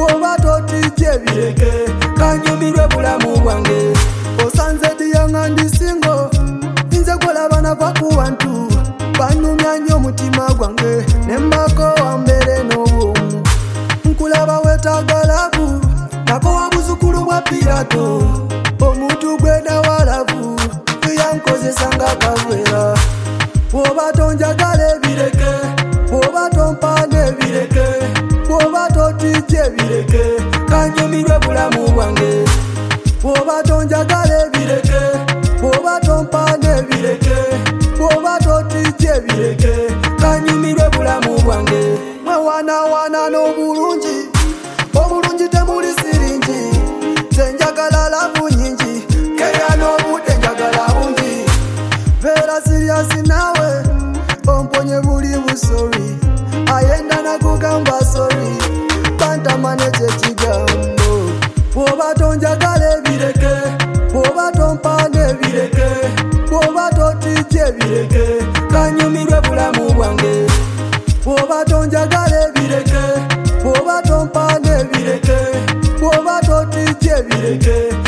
bwoba totijje bireke kanyumirwe bulamu bwange osanze diyanga ndisingo nze kolaba nava ku bantu banumya nnyo omutima gwange nembako wambere n'obumu nkulaba wetagalavu nako wabuzukulu bwa Pirato omuntu gwena walavu yankozesa nga kavera bwoba tonjagala ebireke bwoba tompanga ebireke bwoba totijje ebireke kanyumirwe bulamu bwange bwoba tonjagala ebireke bwoba tompanga ebireke bwoba totijje ebireke kanyumirwe bulamu bwange mwewaanawaana n'obulungi obulungi temuli siringi nze njagala lavu nyingi keya n'obudde njagala bungi beera siriasi naawe omponye buli busori ayenda nakugamba sori bantamane kyekigambo bwoba tonjagala ebireke bwoba tompanga ebireke bwoba totijje ebireke kanyumirwe bulamu bwange bwoba tonjagala ebireke bwoba tompanga ebireke bwoba totijje ebireke